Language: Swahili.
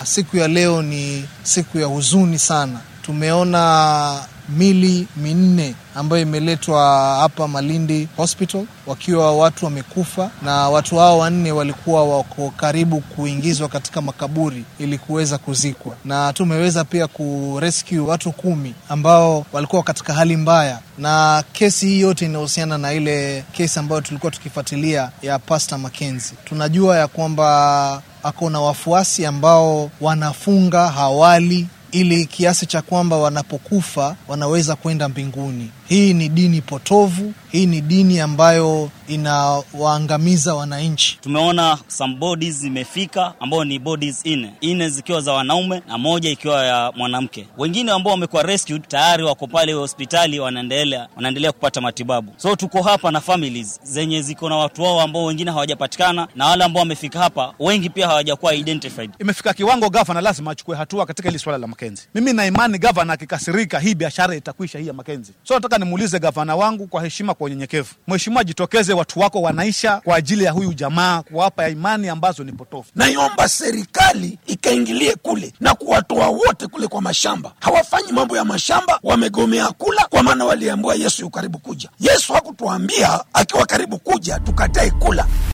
Siku ya leo ni siku ya huzuni sana. Tumeona mili 4 ambayo imeletwa hapa Malindi Hospital wakiwa watu wamekufa, na watu hao 4 walikuwa wako karibu kuingizwa katika makaburi ili kuweza kuzikwa, na tumeweza pia kurescue watu 10 ambao walikuwa katika hali mbaya. Na kesi hii yote inahusiana na ile kesi ambayo tulikuwa tukifuatilia ya Pastor Mackenzie. Tunajua ya kwamba ako na wafuasi ambao wanafunga hawali ili kiasi cha kwamba wanapokufa wanaweza kwenda mbinguni. Hii ni dini potovu, hii ni dini ambayo inawaangamiza wananchi. Tumeona some bodies zimefika ambao ni bodies 4 zikiwa za wanaume na 1 ikiwa ya mwanamke. Wengine ambao wamekuwa rescued tayari wako pale hospitali wanaendelea kupata matibabu. So tuko hapa na families zenye ziko na watu wao ambao wengine hawajapatikana, na wale ambao wamefika hapa wengi pia hawajakuwa identified. Imefika kiwango governor lazima achukue hatua katika hili swala la Mackenzie. Mimi na imani governor akikasirika hii biashara itakwisha hii ya Mackenzie. So nataka nimuulize governor wangu kwa heshima, kwa unyenyekevu, mheshimiwa, jitokeze, watu wako wanaisha kwa ajili ya huyu jamaa, kuwapa imani ambazo ni potofu. Naiomba serikali ikaingilie kule na kuwatoa wote kule kwa mashamba. Hawafanyi mambo ya mashamba, wamegomea kula, kwa maana waliambiwa Yesu yu karibu kuja. Yesu hakutuambia akiwa karibu kuja tukatae kula.